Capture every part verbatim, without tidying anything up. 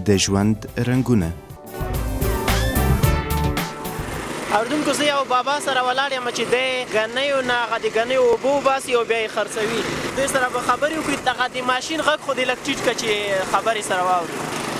د ژوند رنګونه. اردوونکو زه یو بابا سره ولاړ یم چې دی ګنیو نه هغه د ګنیو اوبه وباسي او بیا یې خرڅوي. دوی سره به خبرې وکړي. دغه د ماشین غږ خو دې لږ ټیټ کړه چې خبرې سره واوري.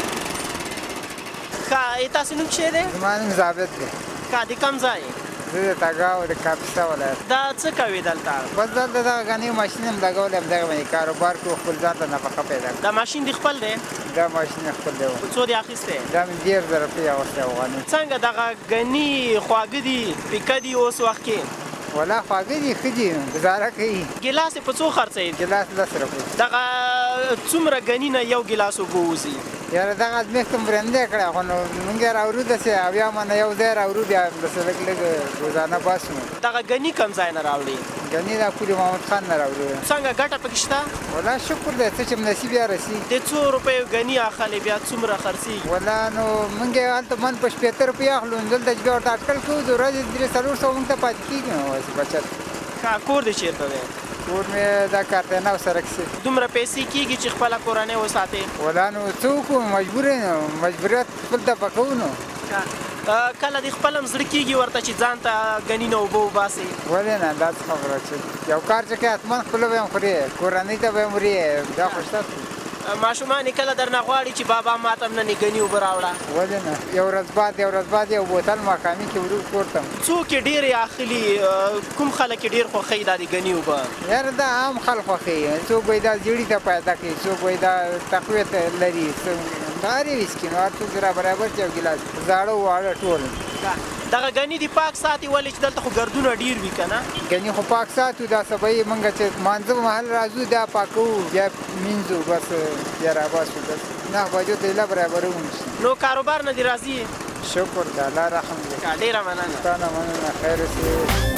ښه تاسو نوم څه دی؟ زما نوم ثابت دی. ښه د کوم ځای؟ زه د تګاو د کاپیسا ولایت. دا څه کوي دلته؟ بس دلته دغه ګنیو ماشین هم لګولی یم، دغه باندې کاروبار کوو، خپل ځان ته نفقه پیدا کړو. دا ماشین دې خپل دی؟ دا ماشین خپل دی. په څو دی اخیستی؟ دا مې ډېر زره روپۍ اخیستی افغاني. څنګه دغه ګني خواږه دي پیکه دي اوس وخت کې؟ والله خواږه دي، ښه دي، ګزاره کوي. ګیلاس یې په څو خرڅوي؟ ګیلاس لس روپۍ. دغه څومره ګني نه یو ګیلاس اوبه وځي؟ یاره دغه ازمېښت مو برنده کړه، خو نو مونږ یې راوړو داسې اویا منه یو ځای راوړو، بیا داسې لږ لږ روزانه باسو. دغه ګني کوم ځای نه راوړي؟ ګني دا پولي محمد خان نه راوړو. څنګه ګټه پکې شته؟ والله شکر دی، څه چې نصیب یې رسي. د څو روپیو ګني اخلي بیا څومره خرڅېږي؟ والله نو مونږ یې هلته من په شپېته روپۍ اخلو، دلته چې بیا ورته اټکل کوو د ورځې درې څلور سوه مونږ ته پاتې کېږي نو بچت. ښه کور دې چېرته دی؟ کور مې دا کارتناو سړک سي. دومره پیسې کېږي چې خپله کورنۍ وساتې؟ والله نو څه وکړو، مجبور یې نو مجبوریت خپل دفع کوو نو. کله دې خپله هم زړه کېږي ورته چې ځان ته ګني نه اوبه وباسې؟ ولې نه، دا څه خبره چې یو کار چې کوې حتما خپله به یې هم خورې، کورنۍ ته به یې هم وړې، دا خو شته. ماشومان یې کله درنه غواړي چې بابا ما ته هم نن ګني اوبه راوړه؟ ولې نه، یو ورځ بعد یو ورځ بعد یو بوتل ماښامي کې وړو کور ته. څوک یې ډېرې اخلي؟ کوم خلک یې ډېر خوښوي دا د ګني اوبه؟ یاره دا عام خلک خوښوي، څوک به یې دا زیړي ته پیدا کوي، څوک به یې دا تقویې ته لري، هر یو ویسکي نو هر څوک را برابر چې یو ګیلاس زاړه واړه ټول. دغه ګني دې پاک ساتي ولې چې دلته خو ګردونه ډېر وي که نه؟ ګني خو پاک ساتو، دا سبا یې مونږ چې مانځه محل راځو دا پاکوو، بیا مینځو، بس بیا راباسو، بس نهه بجو ته ایله برابروو. نو کاروبار نه دې راځي؟ شکر د الله رحم دی. ډېره مننه. تا نه مننه، خیر اوسې.